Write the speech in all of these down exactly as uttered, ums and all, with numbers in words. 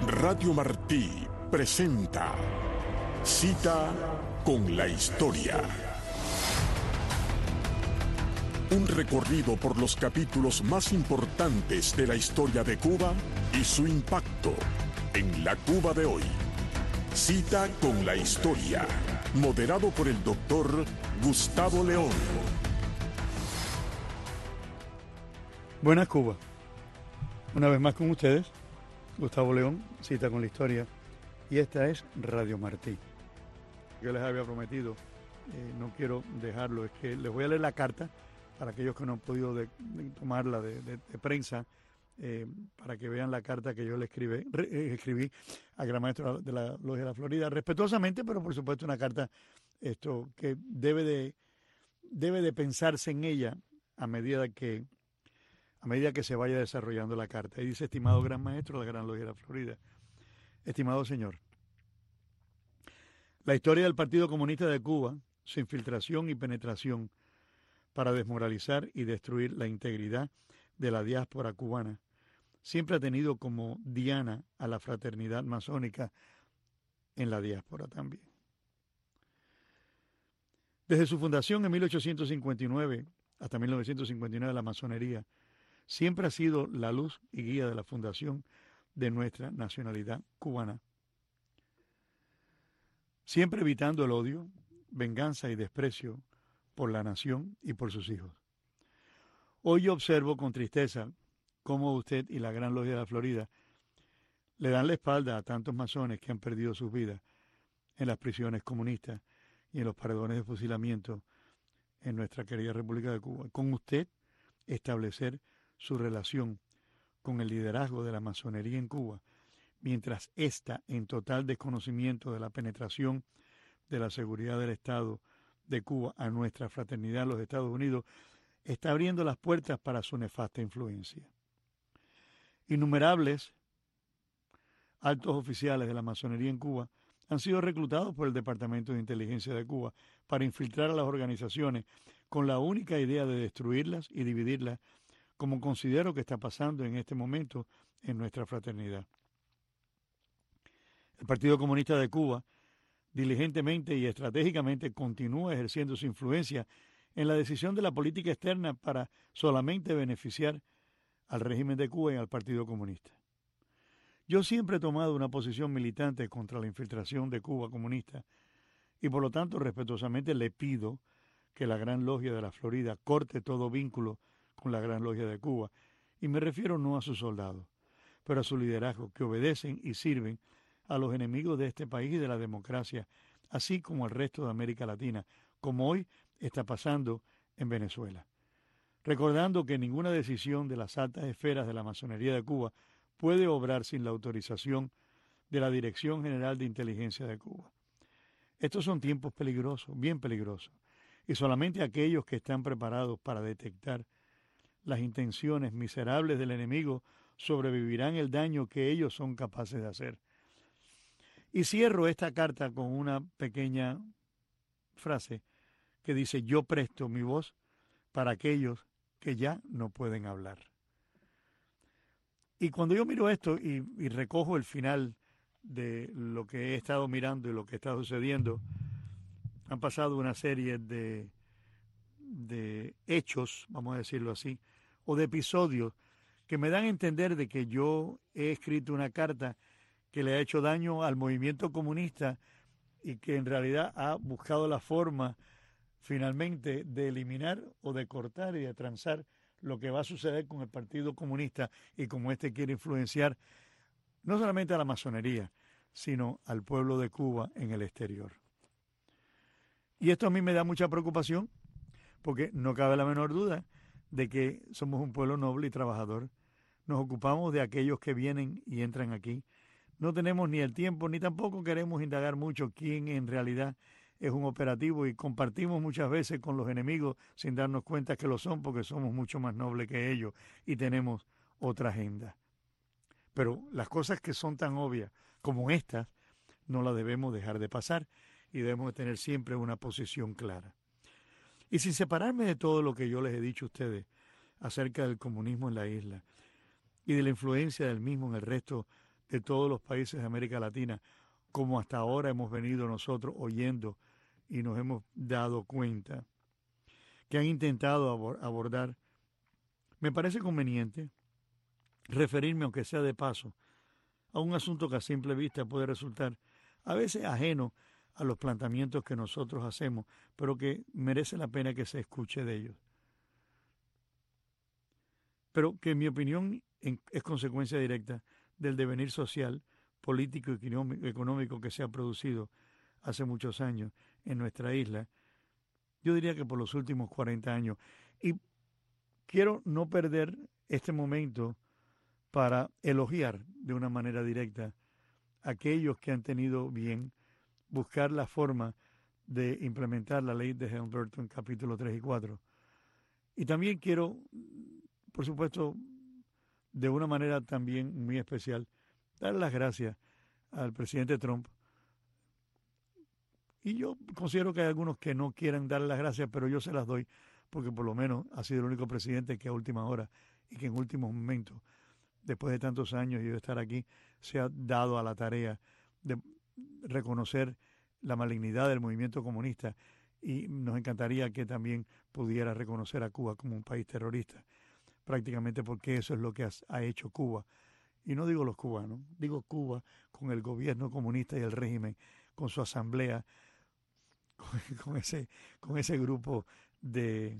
Radio Martí presenta Cita con la Historia. Un recorrido por los capítulos más importantes de la historia de Cuba y su impacto en la Cuba de hoy. Cita con la Historia, moderado por el doctor Gustavo León. Buenas Cuba. Una vez más con ustedes, Gustavo León, Cita con la Historia, y esta es Radio Martí. Yo les había prometido, eh, no quiero dejarlo, es que les voy a leer la carta para aquellos que no han podido de, de tomarla de, de, de prensa, eh, para que vean la carta que yo le escribí, re, eh, escribí al gran maestro de la Logia de la Florida, respetuosamente, pero por supuesto una carta esto que debe de, debe de pensarse en ella a medida que a medida que se vaya desarrollando la carta. Y dice: estimado gran maestro de la Gran Logia de la Florida, estimado señor, la historia del Partido Comunista de Cuba, su infiltración y penetración para desmoralizar y destruir la integridad de la diáspora cubana, siempre ha tenido como diana a la fraternidad masónica en la diáspora también. Desde su fundación en mil ochocientos cincuenta y nueve hasta mil novecientos cincuenta y nueve, la masonería siempre ha sido la luz y guía de la fundación de nuestra nacionalidad cubana, siempre evitando el odio, venganza y desprecio por la nación y por sus hijos. Hoy yo observo con tristeza cómo usted y la Gran Logia de la Florida le dan la espalda a tantos masones que han perdido sus vidas en las prisiones comunistas y en los paredones de fusilamiento en nuestra querida República de Cuba. Con usted establecer su relación con el liderazgo de la masonería en Cuba, mientras ésta, en total desconocimiento de la penetración de la seguridad del Estado de Cuba a nuestra fraternidad en los Estados Unidos, está abriendo las puertas para su nefasta influencia. Innumerables altos oficiales de la masonería en Cuba han sido reclutados por el Departamento de Inteligencia de Cuba para infiltrar a las organizaciones con la única idea de destruirlas y dividirlas, como considero que está pasando en este momento en nuestra fraternidad. El Partido Comunista de Cuba diligentemente y estratégicamente continúa ejerciendo su influencia en la decisión de la política externa para solamente beneficiar al régimen de Cuba y al Partido Comunista. Yo siempre he tomado una posición militante contra la infiltración de Cuba comunista y por lo tanto respetuosamente le pido que la Gran Logia de la Florida corte todo vínculo con la Gran Logia de Cuba, y me refiero no a sus soldados, pero a su liderazgo, que obedecen y sirven a los enemigos de este país y de la democracia, así como al resto de América Latina, como hoy está pasando en Venezuela. Recordando que ninguna decisión de las altas esferas de la masonería de Cuba puede obrar sin la autorización de la Dirección General de Inteligencia de Cuba. Estos son tiempos peligrosos, bien peligrosos, y solamente aquellos que están preparados para detectar las intenciones miserables del enemigo sobrevivirán el daño que ellos son capaces de hacer. Y cierro esta carta con una pequeña frase que dice: yo presto mi voz para aquellos que ya no pueden hablar. Y cuando yo miro esto y, y recojo el final de lo que he estado mirando y lo que está sucediendo, han pasado una serie de, de hechos, vamos a decirlo así, o de episodios que me dan a entender de que yo he escrito una carta que le ha hecho daño al movimiento comunista y que en realidad ha buscado la forma finalmente de eliminar o de cortar y de transar lo que va a suceder con el Partido Comunista y como éste quiere influenciar no solamente a la masonería, sino al pueblo de Cuba en el exterior. Y esto a mí me da mucha preocupación, porque no cabe la menor duda de que somos un pueblo noble y trabajador. Nos ocupamos de aquellos que vienen y entran aquí. No tenemos ni el tiempo, ni tampoco queremos indagar mucho quién en realidad es un operativo, y compartimos muchas veces con los enemigos sin darnos cuenta que lo son, porque somos mucho más nobles que ellos y tenemos otra agenda. Pero las cosas que son tan obvias como estas no las debemos dejar de pasar y debemos tener siempre una posición clara. Y sin separarme de todo lo que yo les he dicho a ustedes acerca del comunismo en la isla y de la influencia del mismo en el resto de todos los países de América Latina, como hasta ahora hemos venido nosotros oyendo y nos hemos dado cuenta, que han intentado abordar, me parece conveniente referirme, aunque sea de paso, a un asunto que a simple vista puede resultar a veces ajeno a los planteamientos que nosotros hacemos, pero que merece la pena que se escuche de ellos. Pero que en mi opinión es consecuencia directa del devenir social, político y económico que se ha producido hace muchos años en nuestra isla, yo diría que por los últimos cuarenta años. Y quiero no perder este momento para elogiar de una manera directa a aquellos que han tenido bien buscar la forma de implementar la ley de Helms-Burton capítulo tres y cuatro. Y también quiero, por supuesto, de una manera también muy especial, dar las gracias al presidente Trump. Y yo considero que hay algunos que no quieren dar las gracias, pero yo se las doy porque por lo menos ha sido el único presidente que a última hora y que en últimos momentos, después de tantos años y de estar aquí, se ha dado a la tarea de reconocer la malignidad del movimiento comunista, y nos encantaría que también pudiera reconocer a Cuba como un país terrorista, prácticamente porque eso es lo que ha hecho Cuba. Y no digo los cubanos, digo Cuba con el gobierno comunista y el régimen, con su asamblea, con, con ese, con ese grupo de...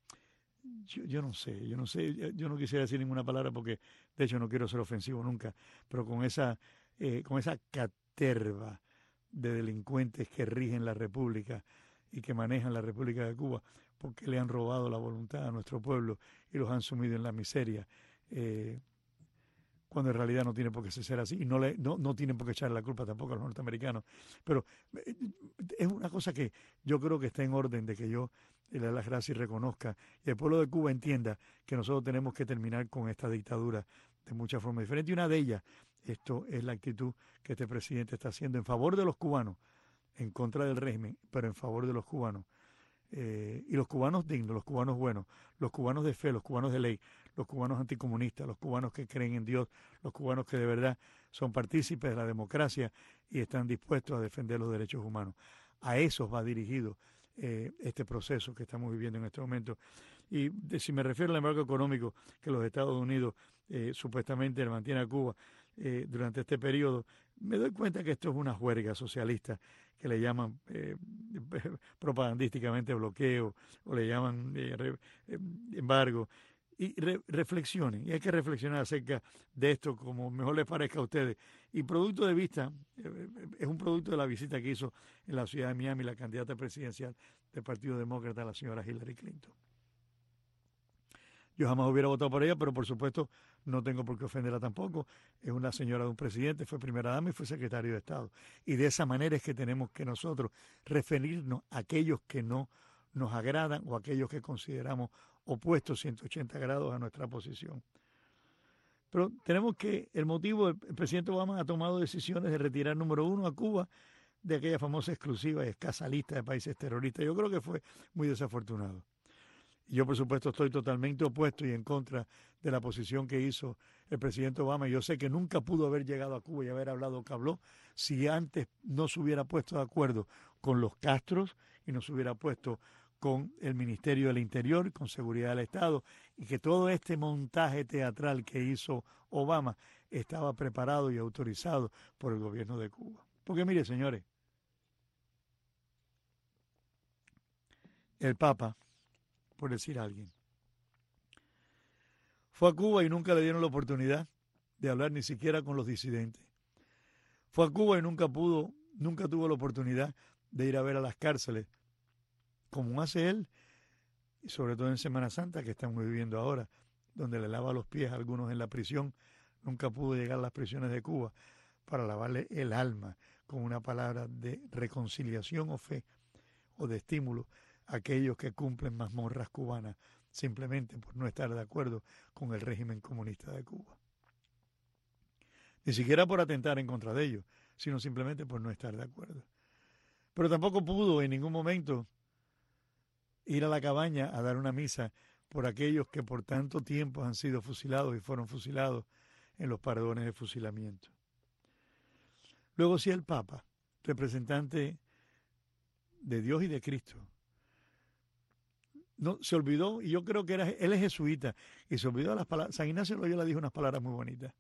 Yo, yo no sé, yo no sé, yo no quisiera decir ninguna palabra porque de hecho no quiero ser ofensivo nunca, pero con esa, eh, con esa caterva de delincuentes que rigen la República y que manejan la República de Cuba, porque le han robado la voluntad a nuestro pueblo y los han sumido en la miseria, eh, cuando en realidad no tiene por qué ser así, y no, le, no, no tienen por qué echar la culpa tampoco a los norteamericanos. Pero eh, es una cosa que yo creo que está en orden de que yo le dé las gracias y reconozca, y el pueblo de Cuba entienda que nosotros tenemos que terminar con esta dictadura de muchas formas diferentes. Y una de ellas, esto es la actitud que este presidente está haciendo en favor de los cubanos, en contra del régimen, pero en favor de los cubanos. Eh, y los cubanos dignos, los cubanos buenos, los cubanos de fe, los cubanos de ley, los cubanos anticomunistas, los cubanos que creen en Dios, los cubanos que de verdad son partícipes de la democracia y están dispuestos a defender los derechos humanos. A esos va dirigido eh, este proceso que estamos viviendo en este momento. Y de, si me refiero al embargo económico que los Estados Unidos eh, supuestamente le mantiene a Cuba eh, durante este periodo, me doy cuenta que esto es una juerga socialista que le llaman eh, propagandísticamente bloqueo o le llaman eh, re, eh, embargo. Y re, reflexionen, y hay que reflexionar acerca de esto como mejor les parezca a ustedes. Y producto de vista, eh, es un producto de la visita que hizo en la ciudad de Miami la candidata presidencial del Partido Demócrata, la señora Hillary Clinton. Yo jamás hubiera votado por ella, pero por supuesto no tengo por qué ofenderla tampoco. Es una señora de un presidente, fue primera dama y fue secretario de Estado. Y de esa manera es que tenemos que nosotros referirnos a aquellos que no nos agradan o a aquellos que consideramos opuestos ciento ochenta grados a nuestra posición. Pero tenemos que, el motivo, el presidente Obama ha tomado decisiones de retirar, número uno, a Cuba de aquella famosa exclusiva y escasa lista de países terroristas. Yo creo que fue muy desafortunado. Yo, por supuesto, estoy totalmente opuesto y en contra de la posición que hizo el presidente Obama. Yo sé que nunca pudo haber llegado a Cuba y haber hablado lo que habló si antes no se hubiera puesto de acuerdo con los Castros y no se hubiera puesto con el Ministerio del Interior, con Seguridad del Estado, y que todo este montaje teatral que hizo Obama estaba preparado y autorizado por el gobierno de Cuba. Porque mire, señores, el Papa, por decir a alguien, fue a Cuba y nunca le dieron la oportunidad de hablar ni siquiera con los disidentes. Fue a Cuba y nunca pudo, nunca tuvo la oportunidad de ir a ver a las cárceles, como hace él, y sobre todo en Semana Santa, que estamos viviendo ahora, donde le lava los pies a algunos en la prisión. Nunca pudo llegar a las prisiones de Cuba para lavarle el alma con una palabra de reconciliación o fe o de estímulo a aquellos que cumplen mazmorras cubanas simplemente por no estar de acuerdo con el régimen comunista de Cuba. Ni siquiera por atentar en contra de ellos, sino simplemente por no estar de acuerdo. Pero tampoco pudo en ningún momento ir a la cabaña a dar una misa por aquellos que por tanto tiempo han sido fusilados y fueron fusilados en los paredones de fusilamiento. Luego, si el Papa, representante de Dios y de Cristo, no se olvidó, y yo creo que era, él es jesuita, y se olvidó de las palabras. San Ignacio de Loyola dijo unas palabras muy bonitas.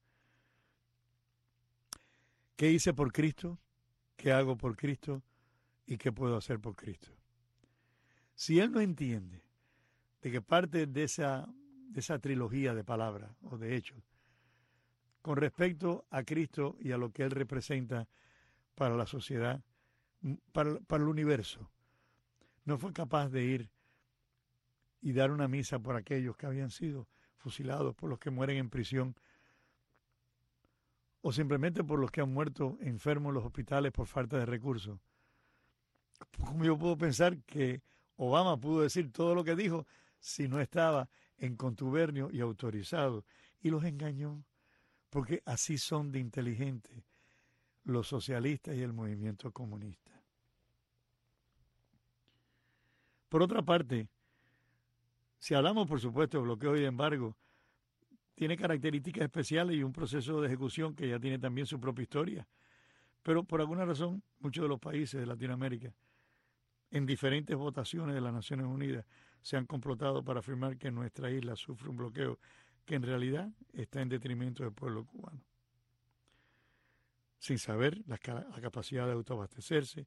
¿Qué hice por Cristo? ¿Qué hago por Cristo? ¿Y qué puedo hacer por Cristo? Si él no entiende de que parte de esa, de esa trilogía de palabras o de hechos con respecto a Cristo y a lo que él representa para la sociedad, para, para el universo, no fue capaz de ir y dar una misa por aquellos que habían sido fusilados, por los que mueren en prisión, o simplemente por los que han muerto enfermos en los hospitales por falta de recursos. ¿Cómo yo puedo pensar que Obama pudo decir todo lo que dijo si no estaba en contubernio y autorizado? Y los engañó, porque así son de inteligentes los socialistas y el movimiento comunista. Por otra parte, si hablamos, por supuesto, de bloqueo y de embargo, tiene características especiales y un proceso de ejecución que ya tiene también su propia historia. Pero por alguna razón, muchos de los países de Latinoamérica, en diferentes votaciones de las Naciones Unidas, se han complotado para afirmar que nuestra isla sufre un bloqueo que en realidad está en detrimento del pueblo cubano. Sin saber la, la capacidad de autoabastecerse,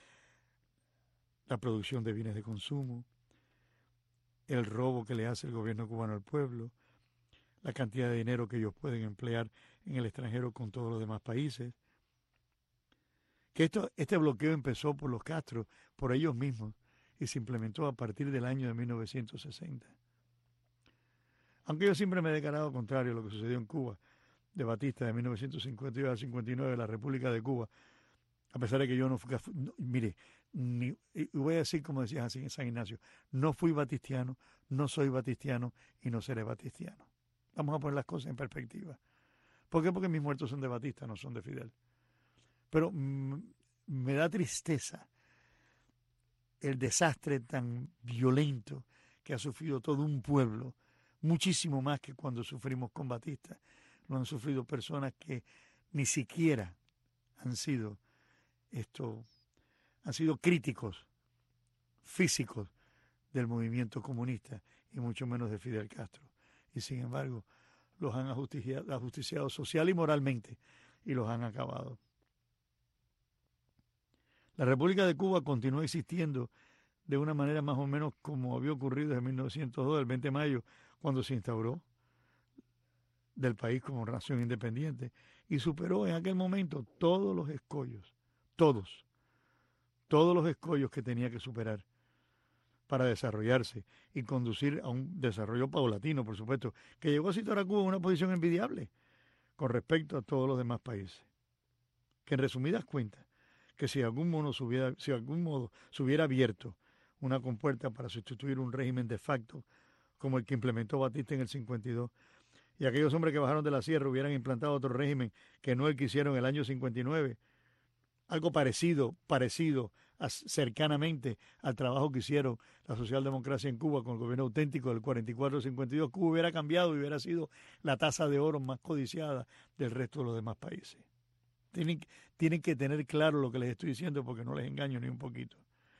la producción de bienes de consumo, el robo que le hace el gobierno cubano al pueblo, la cantidad de dinero que ellos pueden emplear en el extranjero con todos los demás países. Que esto, este bloqueo empezó por los Castro, por ellos mismos, y se implementó a partir del año de mil novecientos sesenta. Aunque yo siempre me he declarado contrario a lo que sucedió en Cuba, de Batista, de mil novecientos cincuenta y dos a cincuenta y nueve, de la República de Cuba, a pesar de que yo no fui, no, mire, ni, y voy a decir como decía así en San Ignacio, no fui batistiano, no soy batistiano y no seré batistiano. Vamos a poner las cosas en perspectiva. ¿Por qué? Porque mis muertos son de Batista, no son de Fidel. Pero mm, me da tristeza el desastre tan violento que ha sufrido todo un pueblo, muchísimo más que cuando sufrimos con Batista. Lo han sufrido personas que ni siquiera han sido esto, han sido críticos físicos del movimiento comunista y mucho menos de Fidel Castro. Y sin embargo, los han ajusticiado, ajusticiado social y moralmente y los han acabado. La República de Cuba continuó existiendo de una manera más o menos como había ocurrido desde mil novecientos dos, el veinte de mayo, cuando se instauró del país como nación independiente, y superó en aquel momento todos los escollos, todos, todos los escollos que tenía que superar para desarrollarse y conducir a un desarrollo paulatino, por supuesto, que llegó a situar a Cuba en una posición envidiable con respecto a todos los demás países. Que en resumidas cuentas, que si de algún modo se hubiera, si de algún modo se hubiera abierto una compuerta para sustituir un régimen de facto como el que implementó Batista en el cincuenta y dos, y aquellos hombres que bajaron de la sierra hubieran implantado otro régimen que no el que hicieron en el año cincuenta y nueve, algo parecido, parecido a, cercanamente al trabajo que hicieron la socialdemocracia en Cuba con el gobierno auténtico del cuarenta y cuatro al cincuenta y dos, Cuba hubiera cambiado y hubiera sido la taza de oro más codiciada del resto de los demás países. Tienen, tienen que tener claro lo que les estoy diciendo porque no les engaño ni un poquito.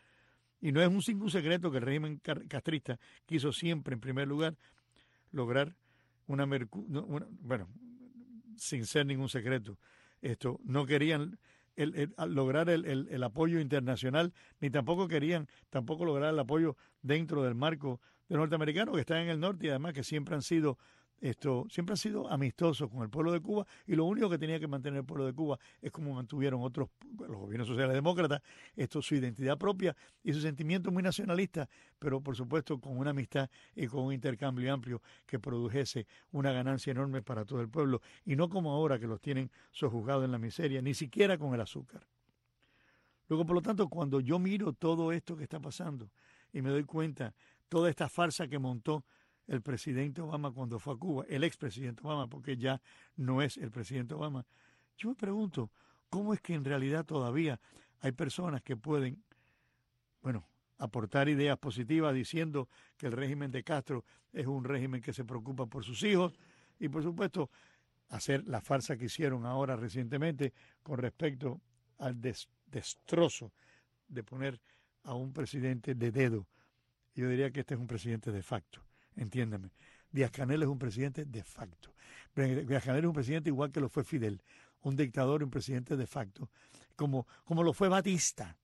Y no es un ningún secreto que el régimen castrista quiso siempre, en primer lugar, lograr una, una bueno, sin ser ningún secreto, esto, no querían el, el, lograr el, el, el apoyo internacional, ni tampoco querían tampoco lograr el apoyo dentro del marco de los norteamericanos que están en el norte y además que siempre han sido esto siempre han sido amistosos con el pueblo de Cuba, y lo único que tenía que mantener el pueblo de Cuba es como mantuvieron otros, los gobiernos sociales demócratas, esto, su identidad propia y su sentimiento muy nacionalista, pero por supuesto con una amistad y con un intercambio amplio que produjese una ganancia enorme para todo el pueblo, y no como ahora que los tienen sojuzgados en la miseria, ni siquiera con el azúcar. Luego, por lo tanto, cuando yo miro todo esto que está pasando y me doy cuenta, toda esta farsa que montó el presidente Obama cuando fue a Cuba, el expresidente Obama, porque ya no es el presidente Obama, yo me pregunto, ¿cómo es que en realidad todavía hay personas que pueden, bueno, aportar ideas positivas diciendo que el régimen de Castro es un régimen que se preocupa por sus hijos y, por supuesto, hacer la farsa que hicieron ahora recientemente con respecto al des- destrozo de poner a un presidente de dedo. Yo diría que este es un presidente de facto, entiéndame. Díaz-Canel es un presidente de facto. Díaz-Canel es un presidente igual que lo fue Fidel, un dictador y un presidente de facto, como, como lo fue Batista.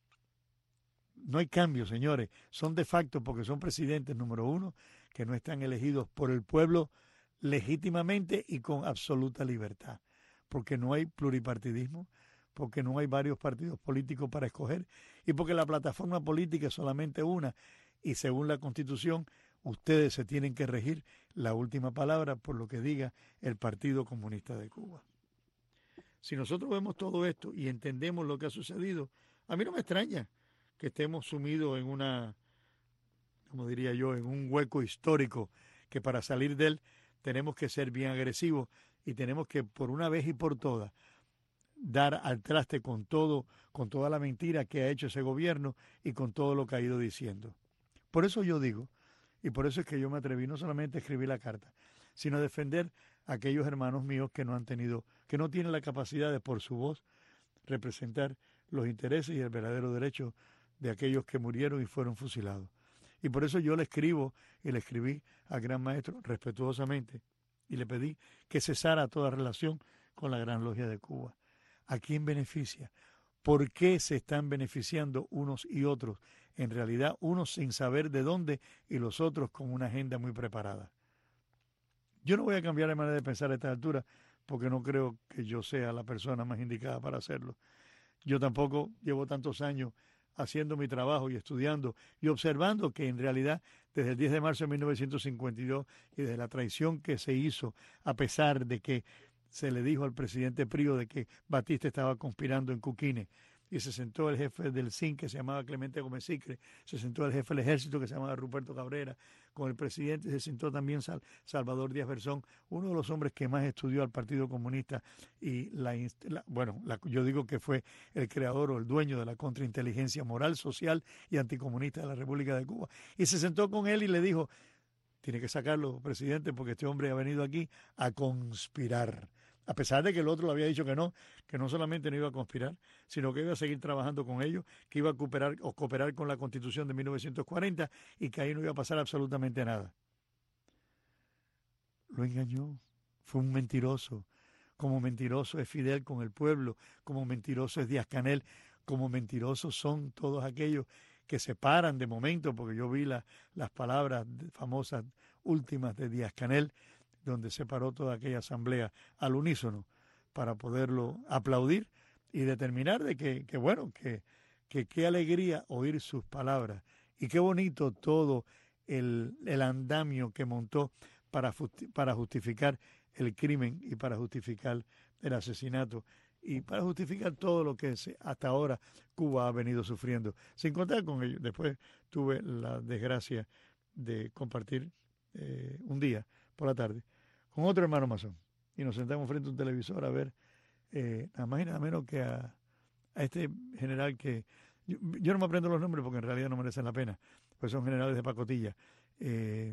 No hay cambio, señores. Son de facto porque son presidentes, número uno, que no están elegidos por el pueblo legítimamente y con absoluta libertad. Porque no hay pluripartidismo, porque no hay varios partidos políticos para escoger y porque la plataforma política es solamente una y según la Constitución ustedes se tienen que regir la última palabra por lo que diga el Partido Comunista de Cuba. Si nosotros vemos todo esto y entendemos lo que ha sucedido, a mí no me extraña que estemos sumidos en una, como diría yo, en un hueco histórico que para salir de él tenemos que ser bien agresivos y tenemos que por una vez y por todas dar al traste con todo, con toda la mentira que ha hecho ese gobierno y con todo lo que ha ido diciendo. Por eso yo digo, y por eso es que yo me atreví no solamente a escribir la carta, sino a defender a aquellos hermanos míos que no han tenido, que no tienen la capacidad de por su voz representar los intereses y el verdadero derecho de aquellos que murieron y fueron fusilados. Y por eso yo le escribo y le escribí al gran maestro respetuosamente y le pedí que cesara toda relación con la Gran Logia de Cuba. ¿A quién beneficia? ¿Por qué se están beneficiando unos y otros? En realidad, unos sin saber de dónde y los otros con una agenda muy preparada. Yo no voy a cambiar de manera de pensar a esta altura porque no creo que yo sea la persona más indicada para hacerlo. Yo tampoco llevo tantos años haciendo mi trabajo y estudiando y observando que en realidad desde el diez de marzo de mil novecientos cincuenta y dos y desde la traición que se hizo, a pesar de que se le dijo al presidente Prío de que Batista estaba conspirando en Cuquine y se sentó el jefe del C I N que se llamaba Clemente Gómez Sicre, se sentó el jefe del ejército que se llamaba Ruperto Cabrera, con el presidente se sentó también Sal, Salvador Díaz Berzón, uno de los hombres que más estudió al Partido Comunista y la, la bueno, la, yo digo que fue el creador o el dueño de la contrainteligencia moral, social y anticomunista de la República de Cuba. Y se sentó con él y le dijo, tiene que sacarlo, presidente, porque este hombre ha venido aquí a conspirar. A pesar de que el otro le había dicho que no, que no solamente no iba a conspirar, sino que iba a seguir trabajando con ellos, que iba a cooperar, o cooperar con la Constitución de mil novecientos cuarenta y que ahí no iba a pasar absolutamente nada. Lo engañó, fue un mentiroso. Como mentiroso es Fidel con el pueblo, como mentiroso es Díaz-Canel, como mentirosos son todos aquellos que se paran de momento, porque yo vi la, las palabras famosas últimas de Díaz-Canel, donde se paró toda aquella asamblea al unísono para poderlo aplaudir y determinar de que, que bueno, que, que qué alegría oír sus palabras y qué bonito todo el, el andamio que montó para, para justificar el crimen y para justificar el asesinato y para justificar todo lo que hasta ahora Cuba ha venido sufriendo, sin contar con ello. Después tuve la desgracia de compartir eh, un día por la tarde con otro hermano masón y nos sentamos frente a un televisor a ver eh, nada más y nada menos que a, a este general que yo, yo no me aprendo los nombres porque en realidad no merecen la pena, pues son generales de pacotilla. eh,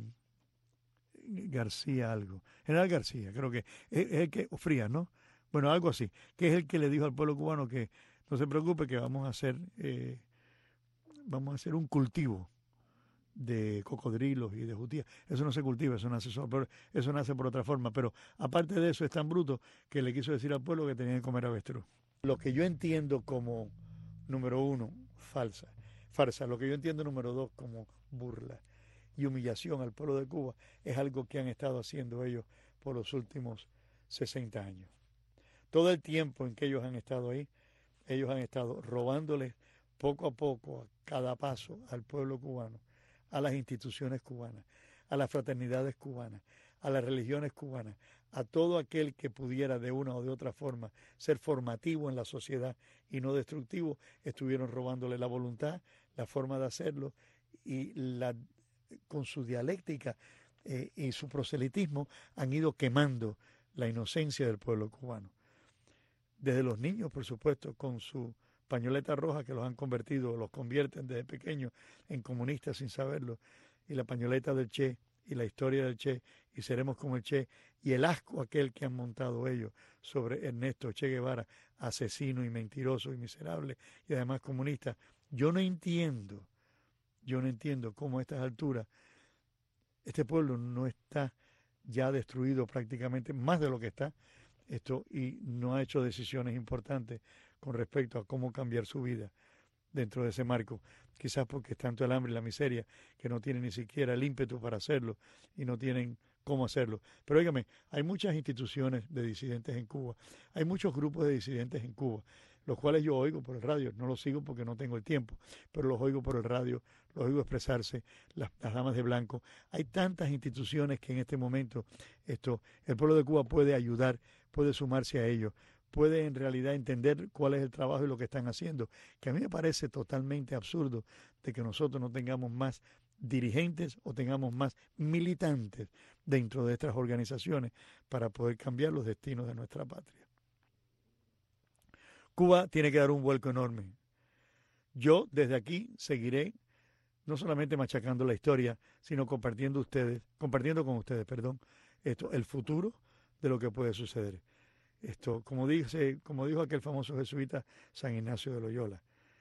García algo, general García, creo que es, es el que, o Frías, ¿no? Bueno, algo así, que es el que le dijo al pueblo cubano que no se preocupe, que vamos a hacer eh, vamos a hacer un cultivo de cocodrilos y de jutías. Eso no se cultiva, eso nace solo, pero eso nace por otra forma, pero aparte de eso es tan bruto que le quiso decir al pueblo que tenían que comer avestruz. Lo que yo entiendo como número uno, falsa, farsa, lo que yo entiendo número dos como burla y humillación al pueblo de Cuba es algo que han estado haciendo ellos por los últimos sesenta años. Todo el tiempo en que ellos han estado ahí, ellos han estado robándoles poco a poco, a cada paso, al pueblo cubano, a las instituciones cubanas, a las fraternidades cubanas, a las religiones cubanas, a todo aquel que pudiera de una o de otra forma ser formativo en la sociedad y no destructivo, estuvieron robándole la voluntad, la forma de hacerlo y la con su dialéctica eh, y su proselitismo han ido quemando la inocencia del pueblo cubano. Desde los niños, por supuesto, con su pañoleta roja que los han convertido, los convierten desde pequeños en comunistas sin saberlo, y la pañoleta del Che y la historia del Che, y seremos como el Che, y el asco aquel que han montado ellos sobre Ernesto Che Guevara, asesino y mentiroso y miserable, y además comunista. Yo no entiendo, yo no entiendo cómo a estas alturas este pueblo no está ya destruido prácticamente, más de lo que está, esto, y no ha hecho decisiones importantes con respecto a cómo cambiar su vida dentro de ese marco, quizás porque es tanto el hambre y la miseria que no tienen ni siquiera el ímpetu para hacerlo y no tienen cómo hacerlo. Pero óigame, hay muchas instituciones de disidentes en Cuba, hay muchos grupos de disidentes en Cuba, los cuales yo oigo por el radio, no los sigo porque no tengo el tiempo, pero los oigo por el radio, los oigo expresarse, las, las damas de blanco. Hay tantas instituciones que en este momento esto, el pueblo de Cuba puede ayudar, puede sumarse a ellos, puede en realidad entender cuál es el trabajo y lo que están haciendo, que a mí me parece totalmente absurdo de que nosotros no tengamos más dirigentes o tengamos más militantes dentro de estas organizaciones para poder cambiar los destinos de nuestra patria. Cuba tiene que dar un vuelco enorme. Yo desde aquí seguiré no solamente machacando la historia, sino compartiendo ustedes, compartiendo con ustedes, perdón, esto, el futuro de lo que puede suceder. Esto, como dice, como dijo aquel famoso jesuita San Ignacio de Loyola,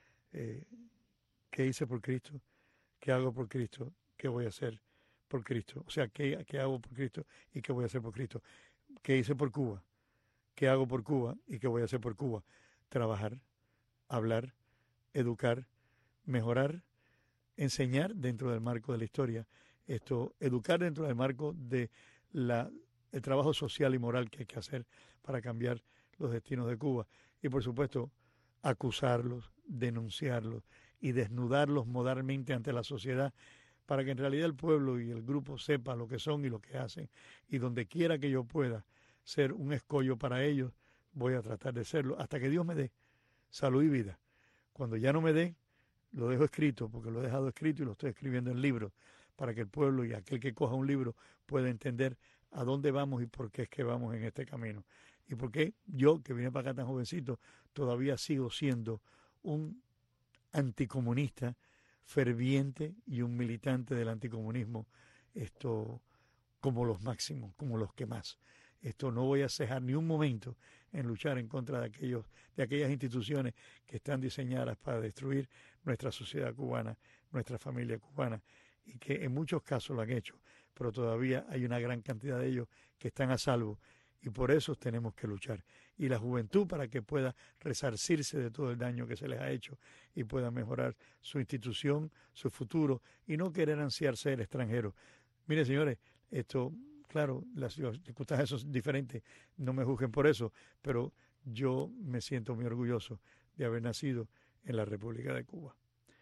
eh, ¿qué hice por Cristo? ¿Qué hago por Cristo? ¿Qué voy a hacer por Cristo? O sea, ¿qué, qué hago por Cristo y qué voy a hacer por Cristo? ¿Qué hice por Cuba? ¿Qué hago por Cuba y qué voy a hacer por Cuba? Trabajar, hablar, educar, mejorar, enseñar dentro del marco de la historia, esto, educar dentro del marco de la el trabajo social y moral que hay que hacer para cambiar los destinos de Cuba. Y por supuesto, acusarlos, denunciarlos y desnudarlos moralmente ante la sociedad para que en realidad el pueblo y el grupo sepa lo que son y lo que hacen. Y donde quiera que yo pueda ser un escollo para ellos, voy a tratar de serlo hasta que Dios me dé salud y vida. Cuando ya no me dé, lo dejo escrito, porque lo he dejado escrito y lo estoy escribiendo en libros, para que el pueblo y aquel que coja un libro pueda entender a dónde vamos y por qué es que vamos en este camino. Y por qué yo, que vine para acá tan jovencito, todavía sigo siendo un anticomunista ferviente y un militante del anticomunismo, esto como los máximos, como los que más. Esto no voy a cejar ni un momento en luchar en contra de aquellos, de aquellas instituciones que están diseñadas para destruir nuestra sociedad cubana, nuestra familia cubana, y que en muchos casos lo han hecho, pero todavía hay una gran cantidad de ellos que están a salvo y por eso tenemos que luchar. Y la juventud para que pueda resarcirse de todo el daño que se les ha hecho y pueda mejorar su institución, su futuro y no querer ansiar ser extranjeros. Mire, señores, esto, claro, las circunstancias son diferentes, no me juzguen por eso, pero yo me siento muy orgulloso de haber nacido en la República de Cuba.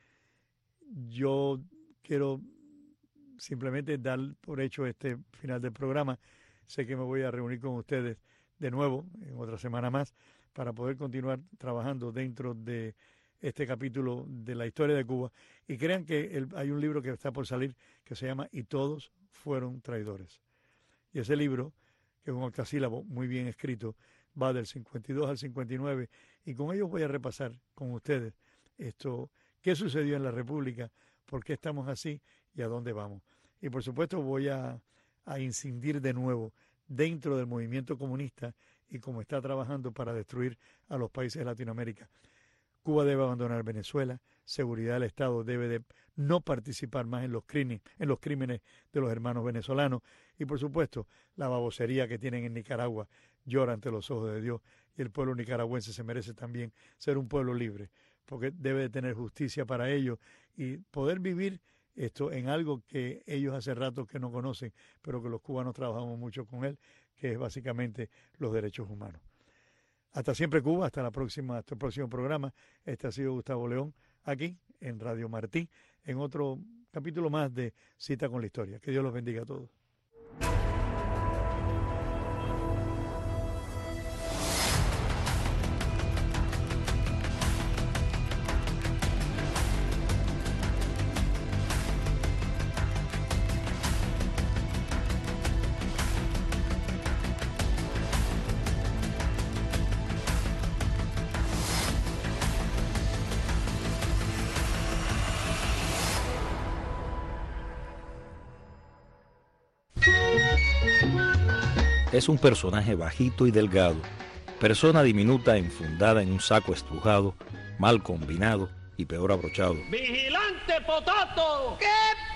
Yo quiero simplemente dar por hecho este final del programa. Sé que me voy a reunir con ustedes de nuevo en otra semana más para poder continuar trabajando dentro de este capítulo de la historia de Cuba. Y crean que el, hay un libro que está por salir que se llama Y todos fueron traidores. Y ese libro, que es un octasílabo muy bien escrito, va del cincuenta y dos al cincuenta y nueve y con ellos voy a repasar con ustedes esto, qué sucedió en la República, por qué estamos así y a dónde vamos. Y por supuesto voy a, a incidir de nuevo dentro del movimiento comunista y cómo está trabajando para destruir a los países de Latinoamérica. Cuba debe abandonar Venezuela, seguridad del Estado debe de no participar más en los crímenes, en los crímenes de los hermanos venezolanos y por supuesto la babosería que tienen en Nicaragua llora ante los ojos de Dios y el pueblo nicaragüense se merece también ser un pueblo libre porque debe de tener justicia para ellos y poder vivir esto en algo que ellos hace rato que no conocen, pero que los cubanos trabajamos mucho con él, que es básicamente los derechos humanos. Hasta siempre Cuba, hasta la próxima, hasta el próximo programa. Este ha sido Gustavo León, aquí en Radio Martí, en otro capítulo más de Cita con la Historia. Que Dios los bendiga a todos. Es un personaje bajito y delgado, persona diminuta enfundada en un saco estrujado, mal combinado y peor abrochado. ¡Vigilante Potato! ¿Qué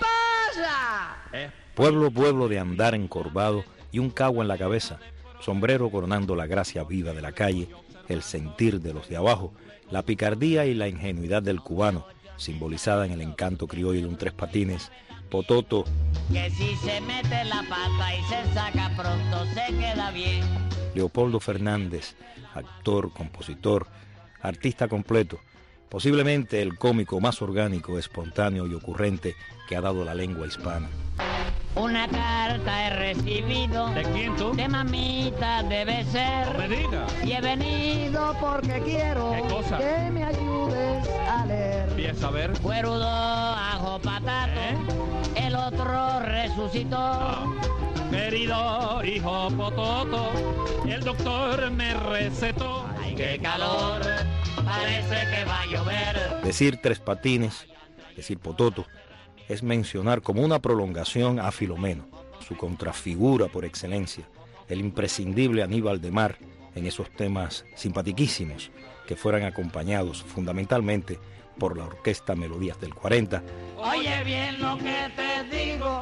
pasa? Eh. Pueblo, pueblo de andar encorvado y un cagua en la cabeza, sombrero coronando la gracia viva de la calle, el sentir de los de abajo, la picardía y la ingenuidad del cubano, simbolizada en el encanto criollo de un tres patines, Pototo. Que si se mete la pata y se saca pronto se queda bien. Leopoldo Fernández, actor, compositor, artista completo, posiblemente el cómico más orgánico, espontáneo y ocurrente que ha dado la lengua hispana. Una carta he recibido. ¿De quién tú? De mamita debe ser. No me digas. Y he venido porque quiero ¿Qué cosa? que me ayudes a leer. Empieza a ver. Cuerudo, ajo, patato. ¿Eh? El otro resucitó. Ah. Querido hijo Pototo, el doctor me recetó. Ay, qué calor, parece que va a llover. Decir tres patines, decir Pototo, es mencionar como una prolongación a Filomeno, su contrafigura por excelencia, el imprescindible Aníbal de Mar en esos temas simpatiquísimos que fueran acompañados fundamentalmente por la orquesta Melodías del cuarenta. Oye bien lo que te digo,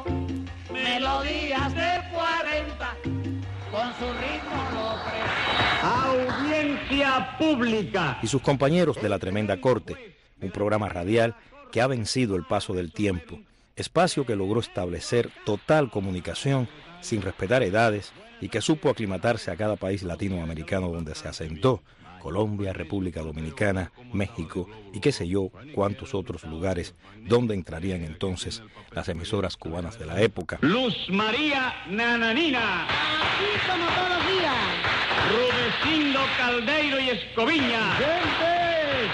Melodías del cuarenta, con su ritmo lo pre... Audiencia pública. Y sus compañeros de La Tremenda Corte, un programa radial que ha vencido el paso del tiempo, espacio que logró establecer total comunicación sin respetar edades y que supo aclimatarse a cada país latinoamericano donde se asentó, Colombia, República Dominicana, México y qué sé yo cuántos otros lugares donde entrarían entonces las emisoras cubanas de la época. Luz María Nananina. Así como todos los días. Rudecindo Caldeiro y Escoviña. ¡Gente!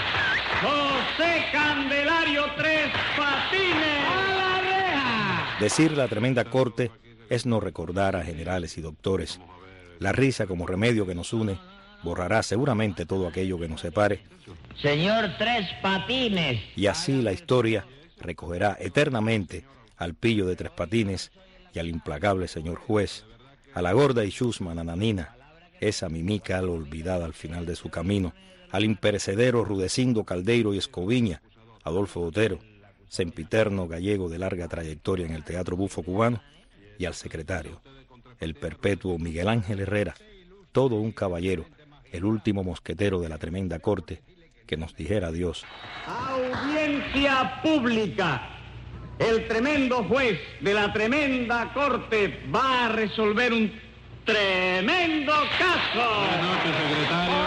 José Candelario Tres Patines. ¡A la reja! Decir La Tremenda Corte es no recordar a generales y doctores. La risa como remedio que nos une borrará seguramente todo aquello que nos separe. Señor Tres Patines. Y así la historia recogerá eternamente al pillo de Tres Patines y al implacable señor juez, a la gorda y chusma Nananina, esa mimica al olvidada al final de su camino, al imperecedero Rudecindo Caldeiro y Escoviña, Adolfo Botero, sempiterno gallego de larga trayectoria en el teatro bufo cubano, y al secretario, el perpetuo Miguel Ángel Herrera, todo un caballero, el último mosquetero de la Tremenda Corte, que nos dijera adiós. Audiencia pública. El tremendo juez de la Tremenda Corte va a resolver un tremendo caso. Buenas noches, secretario.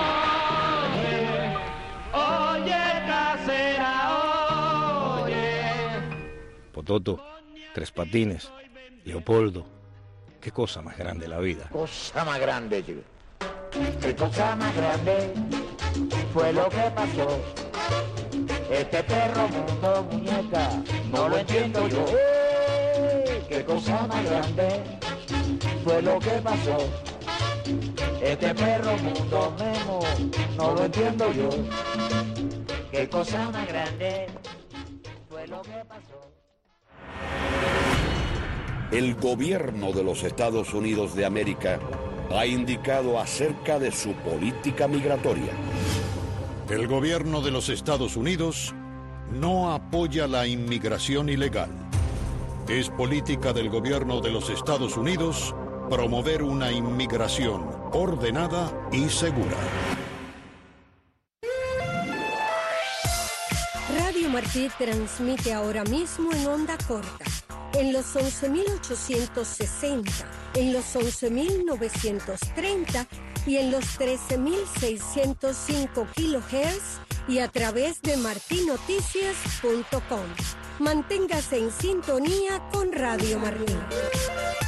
Oye, oye, casera, oye. Pototo, Tres Patines, Leopoldo, qué cosa más grande la vida. Cosa más grande, chico. Qué cosa más grande fue lo que pasó. Este perro mundo, muñeca, no lo entiendo yo. ¡Eh! Qué cosa más grande fue lo que pasó. Este perro mundo, Memo, no lo entiendo yo. Qué cosa más grande fue lo que pasó. El gobierno de los Estados Unidos de América ha indicado acerca de su política migratoria. El gobierno de los Estados Unidos no apoya la inmigración ilegal. Es política del gobierno de los Estados Unidos promover una inmigración ordenada y segura. Radio Martí transmite ahora mismo en onda corta, en los once mil ochocientos sesenta, en los once mil novecientos treinta y en los trece mil seiscientos cinco kilohertz y a través de martinoticias punto com. Manténgase en sintonía con Radio Martí.